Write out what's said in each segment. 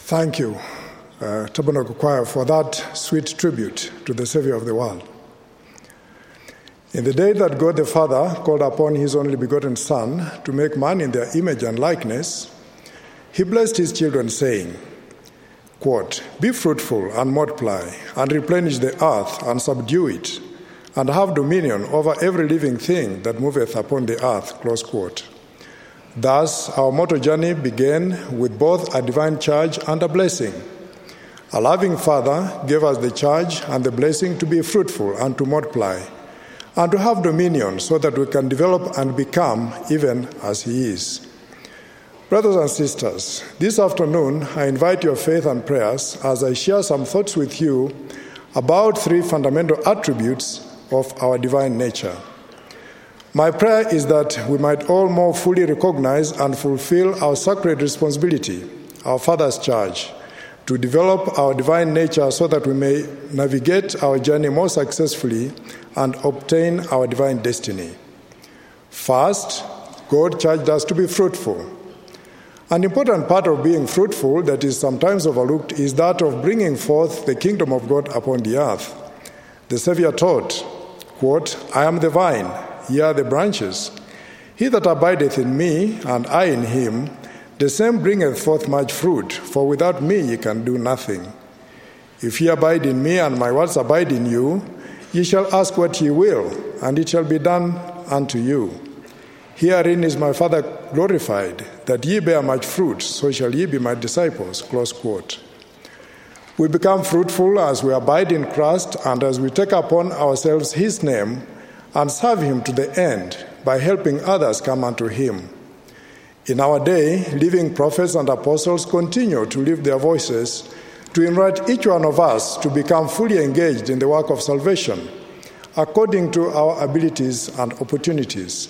Thank you, Tabernacle Choir, for that sweet tribute to the Savior of the world. In the day that God the Father called upon his only begotten Son to make man in their image and likeness, he blessed his children, saying, quote, "Be fruitful and multiply, and replenish the earth and subdue it, and have dominion over every living thing that moveth upon the earth," close quote. Thus, our mortal journey began with both a divine charge and a blessing. A loving Father gave us the charge and the blessing to be fruitful and to multiply, and to have dominion so that we can develop and become even as he is. Brothers and sisters, this afternoon I invite your faith and prayers as I share some thoughts with you about three fundamental attributes of our divine nature. My prayer is that we might all more fully recognize and fulfill our sacred responsibility, our Father's charge, to develop our divine nature so that we may navigate our journey more successfully and obtain our divine destiny. First, God charged us to be fruitful. An important part of being fruitful that is sometimes overlooked is that of bringing forth the kingdom of God upon the earth. The Savior taught, quote, "I am the vine, ye are the branches. He that abideth in me, and I in him, the same bringeth forth much fruit, for without me ye can do nothing. If ye abide in me, and my words abide in you, ye shall ask what ye will, and it shall be done unto you. Herein is my Father glorified, that ye bear much fruit, so shall ye be my disciples," close quote. We become fruitful as we abide in Christ and as we take upon ourselves his name and serve him to the end by helping others come unto him. In our day, living prophets and apostles continue to lift their voices to invite each one of us to become fully engaged in the work of salvation, according to our abilities and opportunities.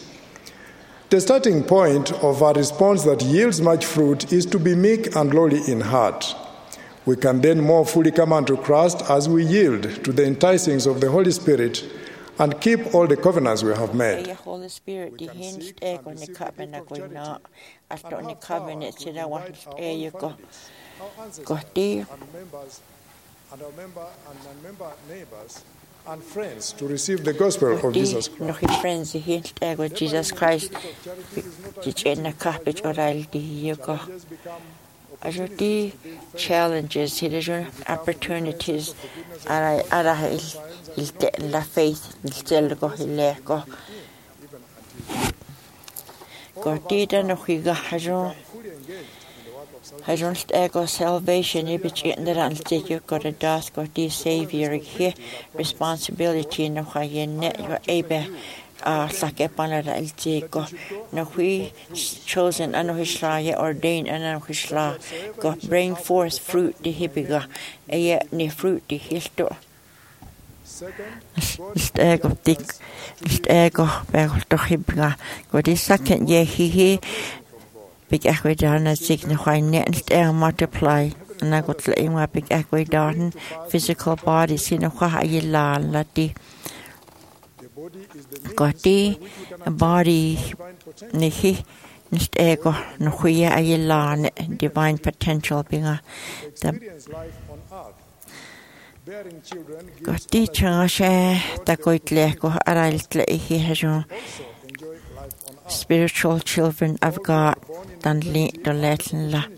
The starting point of a response that yields much fruit is to be meek and lowly in heart. We can then more fully come unto Christ as we yield to the enticings of the Holy Spirit and keep all the covenants we have made. The Holy Spirit, the hinge egg on the covenant going out after on the covenant, so that one you go. Got there. And our member neighbors and friends to receive the gospel of Jesus Christ. No, his friends, the hinge egg of Jesus Christ. Which in the carpet or I'll you go. As the challenges, the opportunities, and he'll get la faith, he'll still go, he'll go. God did and he got Hajunst ego salvation, ibich in the ranst you got a das got the Savior here, responsibility no high net your abe. Sakepana Iltico, no we chosen and Hishla ordained and Hishla got bring forth fruit the hibiga, a yet ne fruit the histo. Stego dick, stego bag to hibiga, got his second year he big equidana signify net multiply. And I got the big equidarn physical bodies in a high lati. Goti body nihi nist ego no huya aylan divine potential being a Goti change ta koitle ko araitle hi hajo spiritual children of God dan li do letten la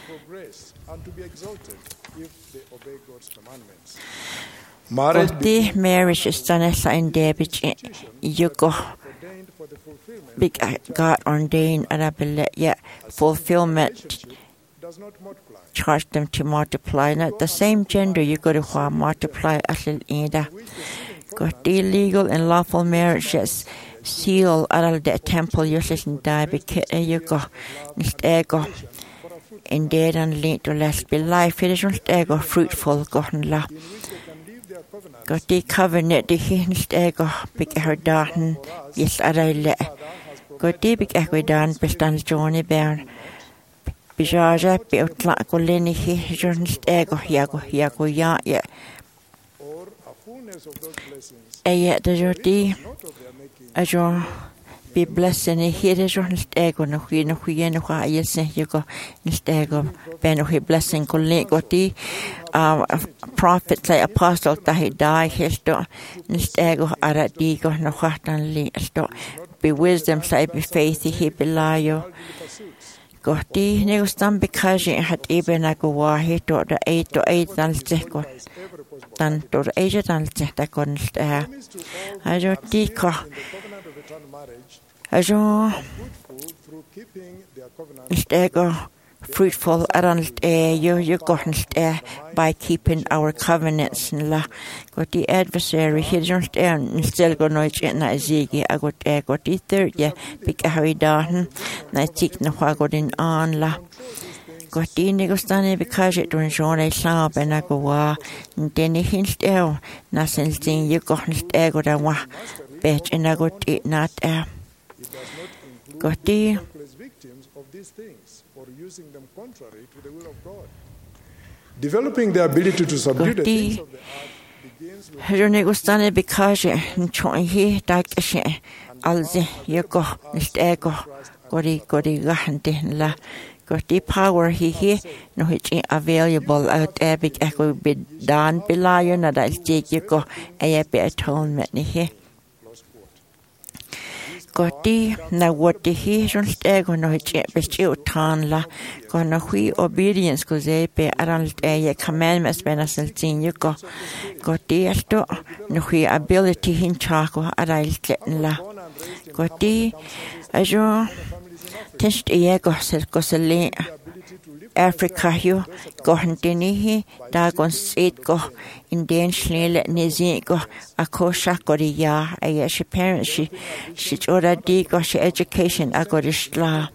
marriage is done as in David. You go big God ordained and I believe yet fulfillment charge them to multiply. Not the same gender you go to multiply as either. Got illegal and lawful marriages seal at the temple you listen die because you go ego in dead and lead to less be life it is just ego fruitful gotten la. Got the covenant the hinge ego big her darn yes I got the big equidan bestand Johnny Bear Bijaja built like a lenny he just ego yago ya a yet the dirty a jaw be blessed in here is on stego no we no we no ha yes you go stego ben no he blessing ko le go ti prophets like apostles that he die his do stego ara di go no hatan li sto be wisdom say be faith he be layo go ti ne ustan because it had even a go wa he to the 8 to 8 dan stego dan to age dan stego kon ajo ti ko ajo stego fruitful around you gotten by keeping our covenants la got the adversary he just still go no na zigi I got the third yeah big how down na tik na got in on la got the negostane because it don't show a slab and I go wa then he still na something you got ego da wa bet and I got it not got the using them contrary to the will of God. Developing the ability to subdue the things of the earth begins with Hernegostane because he like alzi yego stego gori gahante la got the power he no it's available out big echo be done belayo na dal yego be atonement he Gotti na what the he stego no it's tan la gonna we obedience cause be around commandments benaseltin you go Gotti asto no we ability hin chako arail la Gotti ajo test ego sel kosele Africa you go hantini da gon sit go in den schnelle nezi go akosha koria she parents she already go she education agodishla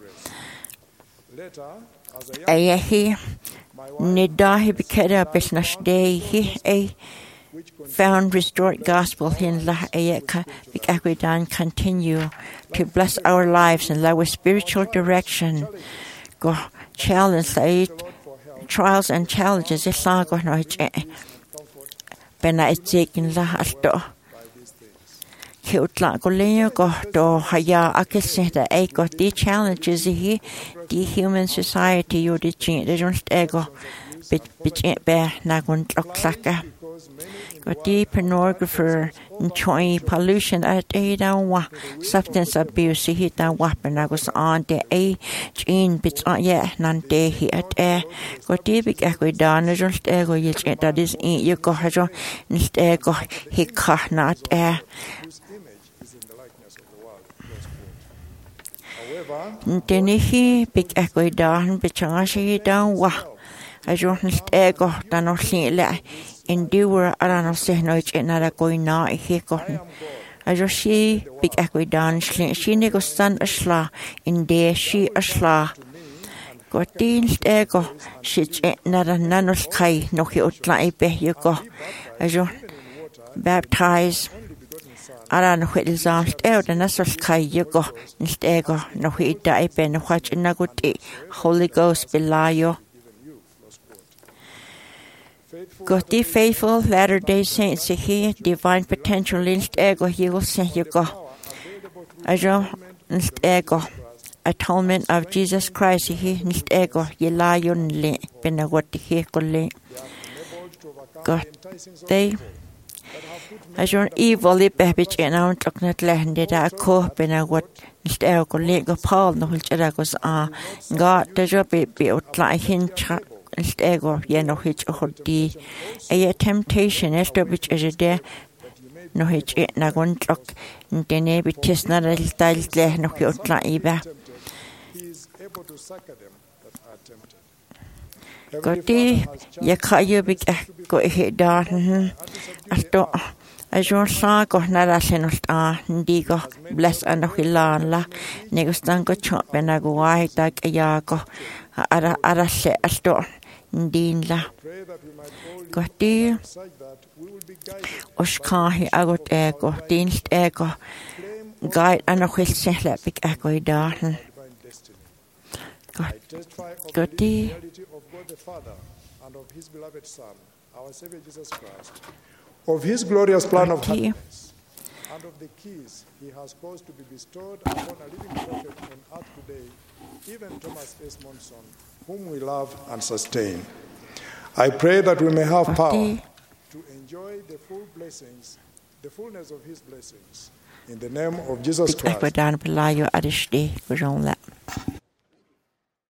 he nidahi bikera business day he found restored gospel in la ayaka bikaquidan continue to bless our lives and allow spiritual direction go challenge trials and challenges isla go no bena taking la asto kiutla go le go do haya akiseta e go the challenges he the human society you the change they don't ego bit be na gon tlaka go the pornographer enjoy pollution at down substance abuse he down weapon I was on the gene bits on nan de he at go the big echo down just ego you that is you go hajo ego he ka not then he big echo down bichanga she down wa I don't ego dan no le endure arano se no nada going na he gotten I just she big equi dan she nego stan asla in de she asla got dienst ego she nada nanos kai no he utla be you go I just baptize arano he disaster out and that's kai you go inst ego no he die be no watch na guti Holy Ghost belayo got the faithful Latter-day Saints here, divine potential inst ego, he will say you go. Ajo inst ego, atonement of Jesus Christ, he inst ego, ye lion le, bena what he could got they. Ajo evil, the baby, and I'm talking at landed a co, bena what inst ego, lego Paul, no which goes God, the job be out like him. Ego no hitch hodi a temptation esto which is there no hitch na gon truck dene bitis na dal le no kyotla iba goti yakayo big go he da asto ajo sa go na la senos ndigo bless anohilala negostan go chop na go wai tak ya go ara se asto Dinla Gotti Oshkahi agot ego, dienst ego, guide and a whistle big echo darn. Gotti of his glorious plan of happiness and of the keys he has caused to be bestowed upon a living prophet on earth today, even Thomas S. Monson, whom we love and sustain. I pray that we may have power to enjoy the full blessings, the fullness of his blessings. In the name of Jesus Christ.